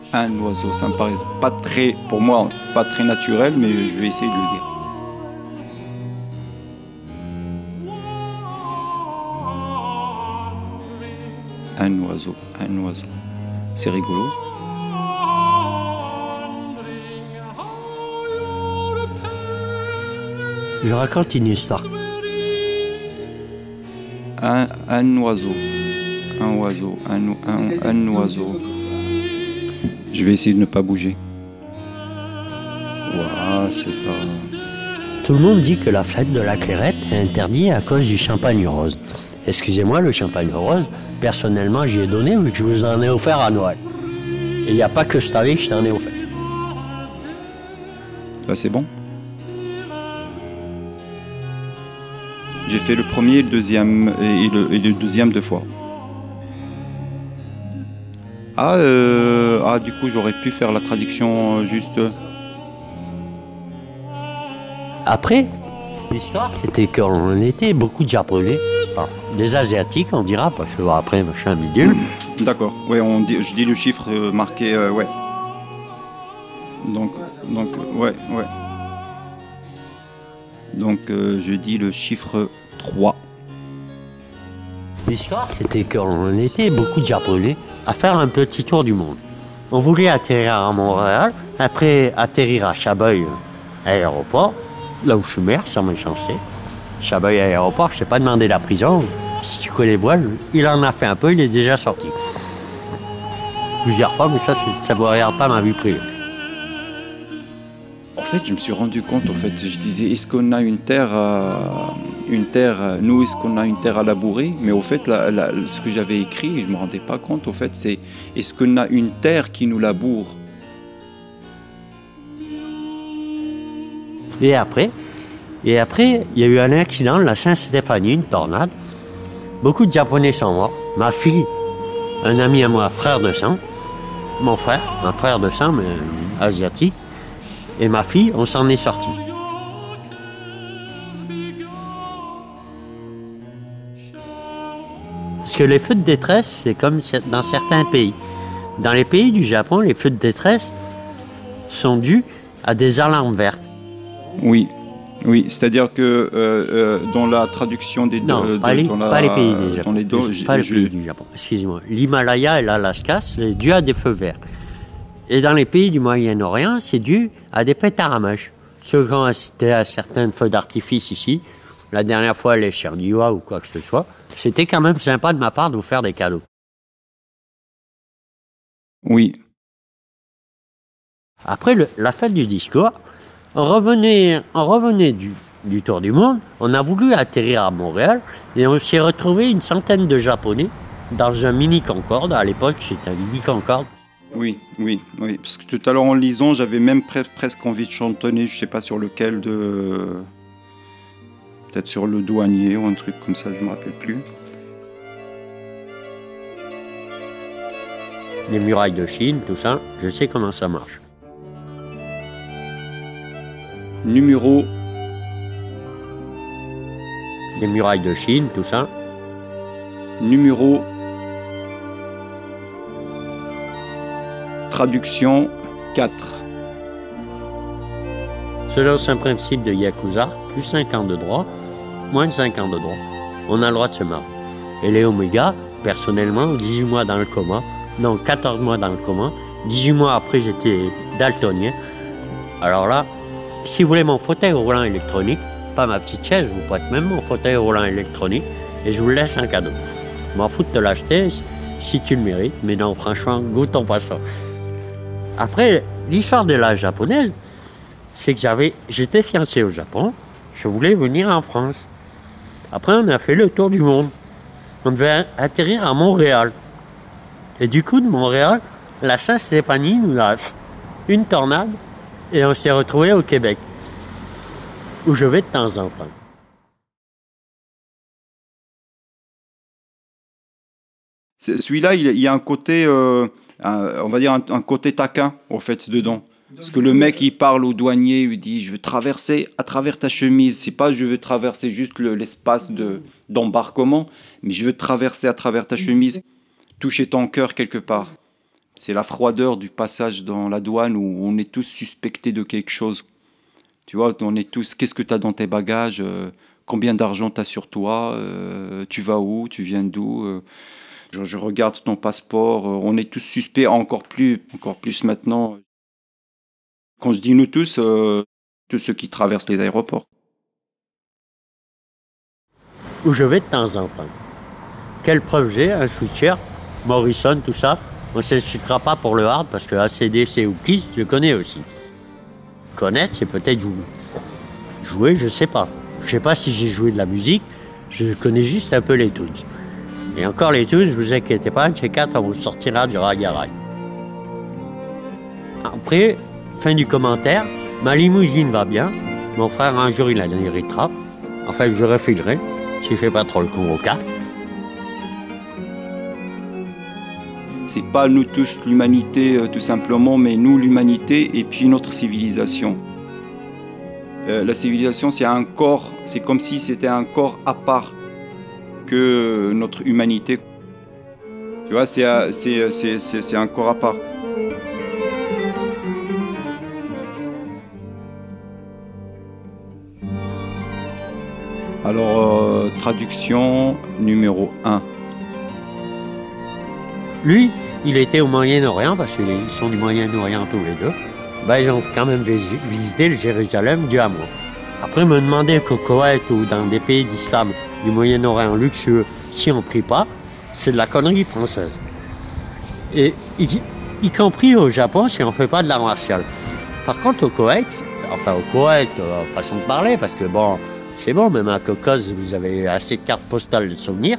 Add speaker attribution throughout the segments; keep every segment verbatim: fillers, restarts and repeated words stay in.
Speaker 1: Un oiseau, ça me paraît pas très, pour moi, pas très naturel, mais je vais essayer de le dire. Un oiseau, un oiseau. C'est rigolo.
Speaker 2: Je raconte une histoire.
Speaker 1: Un, un oiseau, un oiseau, un, un, un oiseau. Je vais essayer de ne pas bouger. Ouah, c'est pas...
Speaker 2: Tout le monde dit que la fête de la Clairette est interdite à cause du champagne rose. Excusez-moi, le champagne rose, personnellement, j'y ai donné vu que je vous en ai offert à Noël. Et il n'y a pas que cette année que je t'en ai offert.
Speaker 1: Là, c'est bon. J'ai fait le premier, le deuxième et le, et le deuxième deux fois. Ah, euh, ah, du coup, j'aurais pu faire la traduction euh, juste.
Speaker 2: Après, l'histoire, c'était qu'on était beaucoup de Japonais, enfin, des Asiatiques, on dira, parce que bon, après, machin bidule.
Speaker 1: D'accord, ouais, on dit, je dis le chiffre euh, marqué, euh, ouais. Donc, donc, ouais, ouais. Donc, euh, je dis le chiffre trois.
Speaker 2: L'histoire, c'était qu'on était beaucoup de Japonais à faire un petit tour du monde. On voulait atterrir à Montréal, après atterrir à Chabreuil, aéroport, là où je suis maire, sans méchanceté. Chabreuil aéroport, je t'ai pas demandé la prison. Si tu connais Boile, il en a fait un peu, il est déjà sorti. Plusieurs fois, mais ça, ça ne regarde pas ma vie privée.
Speaker 1: En fait, je me suis rendu compte, en fait, je disais, est-ce qu'on a une terre, à, une terre, nous, est-ce qu'on a une terre à labourer? Mais au fait, la, la, ce que j'avais écrit, je ne me rendais pas compte, au fait, c'est, est-ce qu'on a une terre qui nous laboure?
Speaker 2: Et après, et après, il y a eu un accident, la Saint-Stéphanie, une tornade. Beaucoup de Japonais sont morts. Ma fille, un ami à moi, frère de sang, mon frère, un frère de sang, mais asiatique, et ma fille, on s'en est sortis. Parce que les feux de détresse, c'est comme dans certains pays. Dans les pays du Japon, les feux de détresse sont dus à des alarmes vertes.
Speaker 1: Oui, oui, c'est-à-dire que euh, euh, dans la traduction des...
Speaker 2: Non,
Speaker 1: de,
Speaker 2: pas, les,
Speaker 1: dans la,
Speaker 2: pas les pays du Japon.
Speaker 1: Dans les dos,
Speaker 2: pas les
Speaker 1: je...
Speaker 2: pays du Japon, excusez-moi. L'Himalaya et l'Alaska, c'est dû à des feux verts. Et dans les pays du Moyen-Orient, c'est dû à des pétards à mèche. Ceux qui ont assisté à certains feux d'artifice ici, la dernière fois les Cherniwa ou quoi que ce soit, c'était quand même sympa de ma part de vous faire des cadeaux.
Speaker 1: Oui.
Speaker 2: Après le, la fête du discours, on revenait, on revenait du, du tour du monde, on a voulu atterrir à Montréal et on s'est retrouvé une centaine de Japonais dans un mini Concorde. À l'époque, c'était un mini Concorde.
Speaker 1: Oui, oui, oui. Parce que tout à l'heure en lisant, j'avais même pre- presque envie de chantonner, je sais pas sur lequel de... Peut-être sur le douanier ou un truc comme ça, je me rappelle plus.
Speaker 2: Les murailles de Chine, tout ça, je sais comment ça marche.
Speaker 1: Numéro...
Speaker 2: Les murailles de Chine, tout ça.
Speaker 1: Numéro... Traduction quatre.
Speaker 2: Selon un principe de Yakuza, plus cinq ans de droit, moins de cinq ans de droit. On a le droit de se marier. Et les Oméga, personnellement, dix-huit mois dans le coma, non, quatorze mois dans le coma, dix-huit mois après j'étais daltonien. Alors là, si vous voulez mon fauteuil roulant électronique, pas ma petite chaise, je vous prête même mon fauteuil roulant électronique et je vous le laisse en cadeau. Je m'en fous de te l'acheter si tu le mérites, mais non, franchement, goûtons pas ça. Après, l'histoire de la japonaise, c'est que j'avais, j'étais fiancé au Japon, je voulais venir en France. Après, on a fait le tour du monde. On devait atterrir à Montréal. Et du coup, de Montréal, la Saint-Stéphanie nous a une tornade et on s'est retrouvés au Québec, où je vais de temps en temps.
Speaker 1: C'est, celui-là, il, il y a un côté, euh, un, on va dire un, un côté taquin, au fait, dedans. Parce que le mec, il parle au douanier, il lui dit « Je veux traverser à travers ta chemise. C'est pas je veux traverser juste le, l'espace de, d'embarquement, mais je veux traverser à travers ta chemise, toucher ton cœur quelque part. » C'est la froideur du passage dans la douane où on est tous suspectés de quelque chose. Tu vois, on est tous, qu'est-ce que tu as dans tes bagages, euh, combien d'argent tu as sur toi, euh, tu vas où, tu viens d'où, euh, je, je regarde ton passeport, euh, on est tous suspects, encore plus, encore plus maintenant. Quand je dis nous tous, euh, tous ceux qui traversent les aéroports.
Speaker 2: Où je vais de temps en temps. Quelle preuve j'ai? Un sweatshirt, Morrison, tout ça. On ne s'insultera pas pour le hard parce que A C D C ou qui, je connais aussi. Connaître, c'est peut-être jouer. Jouer, je sais pas. Je sais pas si j'ai joué de la musique, je connais juste un peu les tunes. Et encore les tunes, vous inquiétez pas, un de ces quatre, on vous sortira du ragarai. Après, fin du commentaire, ma limousine va bien. Mon frère, un jour, il la héritera. Enfin, je refilerai, s'il fait pas trop le con au cas.
Speaker 1: C'est pas nous tous l'humanité euh, tout simplement, mais nous l'humanité et puis notre civilisation. Euh, la civilisation, c'est un corps, c'est comme si c'était un corps à part que notre humanité. Tu vois, c'est, euh, c'est, c'est, c'est, c'est un corps à part. Alors, euh, traduction numéro un.
Speaker 2: Lui, il était au Moyen-Orient, parce qu'ils sont du Moyen-Orient tous les deux. Ben, ils ont quand même visité le Jérusalem du Hamour. Après, me demander qu'au Koweït ou dans des pays d'islam du Moyen-Orient luxueux, si on ne prie pas, c'est de la connerie française. Et y, y compris au Japon, si on ne fait pas de l'art martial. Par contre, au Koweït, enfin au Koweït, euh, façon de parler, parce que bon, c'est bon, même à Caucase, vous avez assez de cartes postales de souvenirs.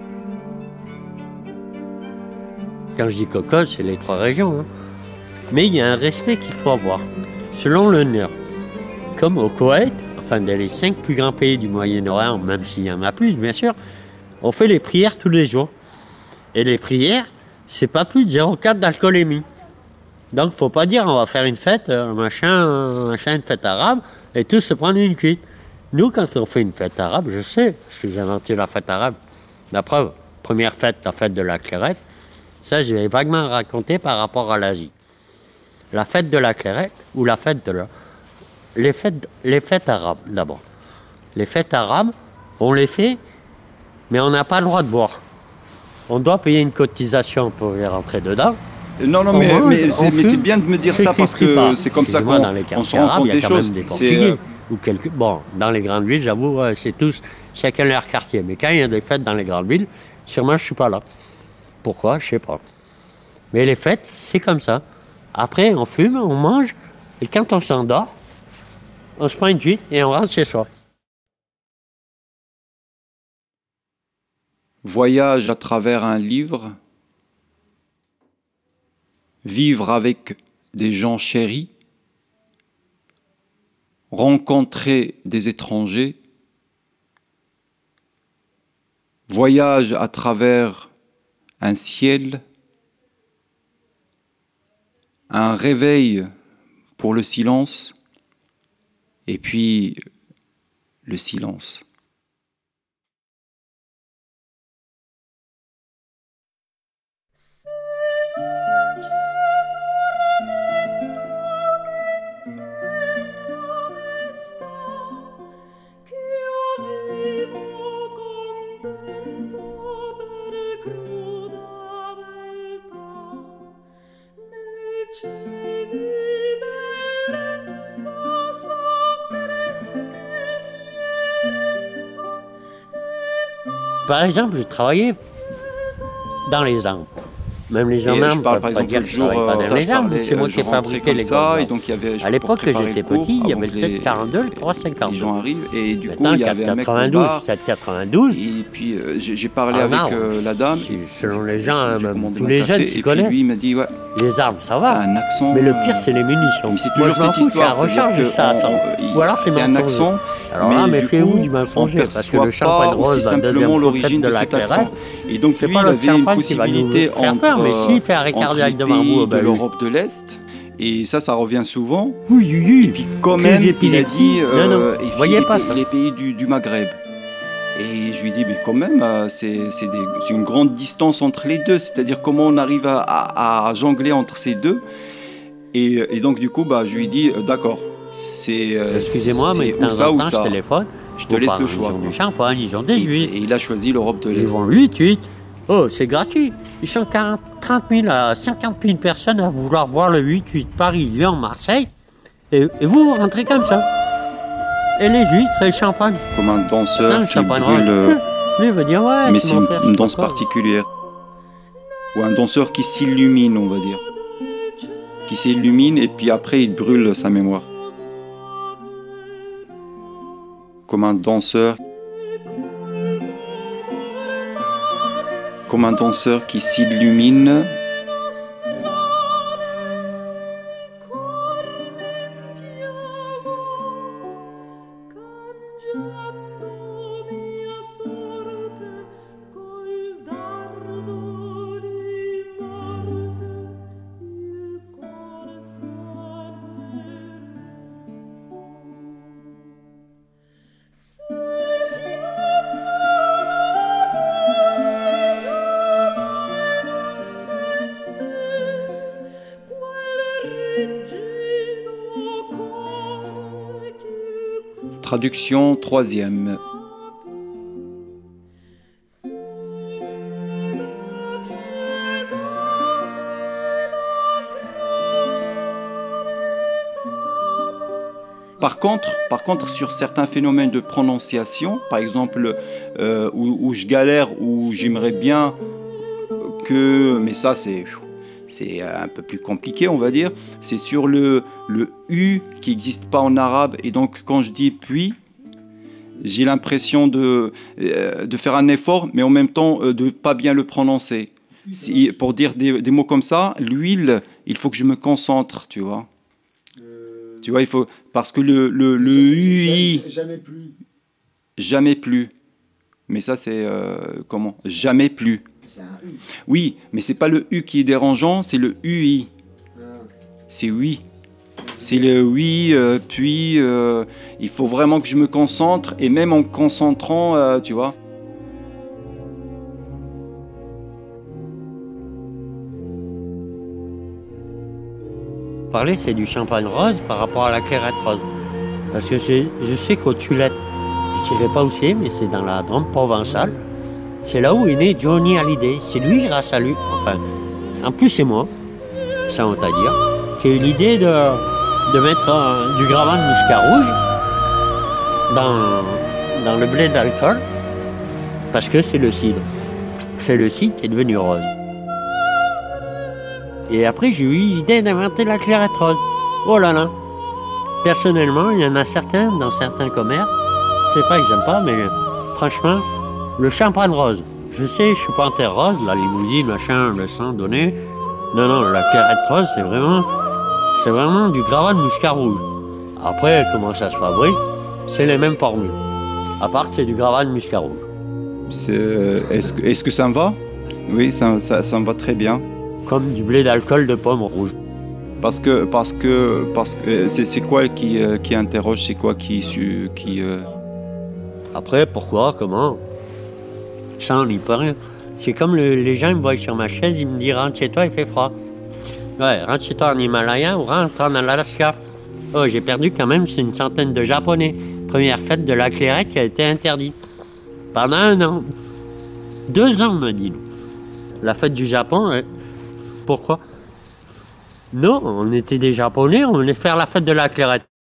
Speaker 2: Quand je dis Caucase, c'est les trois régions. Hein. Mais il y a un respect qu'il faut avoir. Selon le N E R, comme au Koweït, enfin dans les cinq plus grands pays du Moyen-Orient, même s'il y en a plus, bien sûr, on fait les prières tous les jours. Et les prières, c'est pas plus de zéro virgule quatre d'alcoolémie. Donc, faut pas dire on va faire une fête, un machin, un machin, une fête arabe, et tous se prendre une cuite. Nous, quand on fait une fête arabe, je sais, parce que j'ai inventé la fête arabe. La preuve, première fête, la fête de la Clairette. Ça, je vais vaguement raconter par rapport à l'Asie. La fête de la Clairette ou la fête de la... Les fêtes, les fêtes arabes, d'abord. Les fêtes arabes, on les fait, mais on n'a pas le droit de boire. On doit payer une cotisation pour y rentrer dedans.
Speaker 1: Non, non,
Speaker 2: on
Speaker 1: mais,
Speaker 2: mange,
Speaker 1: mais, c'est, mais
Speaker 2: fume,
Speaker 1: c'est bien de me dire ça parce que
Speaker 2: pas.
Speaker 1: c'est comme ça qu'on
Speaker 2: dans les
Speaker 1: on se rend
Speaker 2: arabes,
Speaker 1: compte
Speaker 2: il y
Speaker 1: des
Speaker 2: a quand
Speaker 1: choses.
Speaker 2: Même des
Speaker 1: C'est,
Speaker 2: Portugais,
Speaker 1: euh,
Speaker 2: ou quelques... Bon, dans les grandes villes, j'avoue, c'est tous chacun leur quartier. Mais quand il y a des fêtes dans les grandes villes, sûrement je ne suis pas là. Pourquoi? Je ne sais pas. Mais les fêtes, c'est comme ça. Après, on fume, on mange, et quand on s'endort, on se prend une cuite et on rentre chez soi.
Speaker 1: Voyage à travers un livre, vivre avec des gens chéris, rencontrer des étrangers, voyage à travers un ciel, un réveil pour le silence, et puis le silence.
Speaker 2: Par exemple, j'ai travaillé dans les arbres. Même les gendarmes ne peuvent pas dire que je ne travaille pas dans les arbres. C'est moi qui ai fabriqué les grands arbres. À l'époque, quand j'étais petit, il y avait le sept quarante-deux, le trois cinquante-deux.
Speaker 1: Les gens arrivent et du coup,
Speaker 2: Maintenant,
Speaker 1: il y avait un mec
Speaker 2: quatre-vingt-douze, sept quatre-vingt-douze.
Speaker 1: Et puis, euh, j'ai, j'ai parlé avec euh, la dame.
Speaker 2: Selon les gens, hein, même tous les jeunes s'y connaissent.
Speaker 1: Lui, il m'a dit, ouais.
Speaker 2: Les arbres, ça va.
Speaker 1: Un accent.
Speaker 2: Mais le pire, c'est les munitions.
Speaker 1: Mais c'est toujours
Speaker 2: moi,
Speaker 1: cette histoire.
Speaker 2: C'est la recharge de ça. Ou alors, c'est
Speaker 1: un accent.
Speaker 2: Alors là, mais fais où du mensonger? Parce que le champagne rose, la deuxième l'origine de la Clairette.
Speaker 1: Et donc, lui, il avait une possibilité entre
Speaker 2: mais s'il fait arrêt cardiaque de Marbourg,
Speaker 1: de l'Europe de l'Est. Et ça, ça revient souvent.
Speaker 2: Oui, oui, oui.
Speaker 1: Et puis quand même, il a dit, euh, et puis
Speaker 2: voyez
Speaker 1: les,
Speaker 2: pas ça.
Speaker 1: les pays du, du Maghreb. Et je lui dis, mais quand même, euh, c'est, c'est, des- c'est une grande distance entre les deux. C'est-à-dire comment on arrive à, à- à jongler entre ces deux. Et, et donc, du coup, bah, je lui dis, euh, d'accord, c'est, euh,
Speaker 2: Excusez-moi, mais
Speaker 1: c'est
Speaker 2: de
Speaker 1: ou
Speaker 2: temps
Speaker 1: ça
Speaker 2: en
Speaker 1: ou
Speaker 2: temps,
Speaker 1: ça.
Speaker 2: je téléphone.
Speaker 1: Je te laisse le choix.
Speaker 2: Ils ont
Speaker 1: quoi.
Speaker 2: du champagne, ils ont des
Speaker 1: Et,
Speaker 2: huîtres.
Speaker 1: et il a choisi l'Europe de
Speaker 2: Ils
Speaker 1: l'Est.
Speaker 2: vont huit huit. Oh, c'est gratuit. Ils sont quarante, trente mille à cinquante mille personnes à vouloir voir le huit huit Paris, Lyon, Marseille. Et, et vous, vous rentrez comme ça. Et les huîtres et le champagne.
Speaker 1: Comme un danseur
Speaker 2: Putain, le
Speaker 1: qui
Speaker 2: champagne
Speaker 1: brûle...
Speaker 2: rose.
Speaker 1: euh,
Speaker 2: Lui, il veut dire, ouais,
Speaker 1: mais
Speaker 2: c'est
Speaker 1: c'est
Speaker 2: mon
Speaker 1: une,
Speaker 2: frère, je
Speaker 1: une
Speaker 2: sais pas
Speaker 1: danse
Speaker 2: quoi.
Speaker 1: particulière. Ou un danseur qui s'illumine, on va dire. Qui s'illumine et puis après il brûle sa mémoire. Comme un danseur. Comme un danseur qui s'illumine. Traduction troisième. Par contre, par contre, sur certains phénomènes de prononciation, par exemple, euh, où, où je galère, où j'aimerais bien que, mais ça c'est, c'est un peu plus compliqué, on va dire, c'est sur le, le U qui n'existe pas en arabe, et donc quand je dis puis, j'ai l'impression de, euh, de faire un effort, mais en même temps euh, de ne pas bien le prononcer. Si, pour dire des, des mots comme ça, l'huile, il faut que je me concentre, tu vois.
Speaker 3: Euh,
Speaker 1: Tu vois, il faut, parce que le, le, le U I,
Speaker 3: Jamais plus.
Speaker 1: jamais plus. Mais ça, c'est euh, comment? Jamais plus.
Speaker 3: C'est un U.
Speaker 1: Oui, mais c'est pas le U qui est dérangeant, c'est le U I.
Speaker 3: Ah.
Speaker 1: C'est oui. C'est le oui, euh, puis euh, il faut vraiment que je me concentre, et même en me concentrant, euh, tu vois.
Speaker 2: Parler, c'est du champagne rose par rapport à la clairette rose. Parce que c'est- je sais qu'au Tulette, je dirais pas où c'est, mais c'est dans la Drôme provençale. C'est là où est né Johnny Hallyday. C'est lui, grâce à lui. Enfin, en plus, c'est moi, ça on t'a dire, qui a eu l'idée de, de mettre euh, du gravat de muscat rouge dans, dans le blé d'alcool, parce que c'est le cidre. C'est le cidre qui est devenu rose. Et après, j'ai eu l'idée d'inventer la clairette rose. Oh là là! Personnellement, il y en a certains dans certains commerces. C'est pas que j'aime pas, mais franchement, le champagne rose. Je sais, je suis pas en terre rose, la limousine, machin, le sang donné. Non, non, la clairette rose, c'est vraiment, c'est vraiment du gravat de muscat rouge. Après, comment ça se fabrique? C'est les mêmes formules. À part que c'est du gravat de muscat rouge.
Speaker 1: C'est, euh, est-ce, que- est-ce que ça me va? Oui, ça, ça, ça me va très bien.
Speaker 2: Comme du blé d'alcool de pomme rouge.
Speaker 1: Parce que, parce que, parce que euh, c'est, c'est quoi qui, euh, qui interroge, c'est quoi qui, su- qui euh,
Speaker 2: Après, pourquoi, comment? Ça, on n'y peut rien. C'est comme le- les gens ils me voient sur ma chaise, ils me disent rentre chez toi, il fait froid. Ouais, rentre chez toi en Himalaya ou rentre en Alaska. Oh, j'ai perdu quand même, c'est une centaine de Japonais. Première fête de la clairette qui a été interdite. Pendant un an. Deux ans, on m'a dit. La fête du Japon, ouais. Pourquoi? Non, on était des Japonais, on voulait faire la fête de la clairette.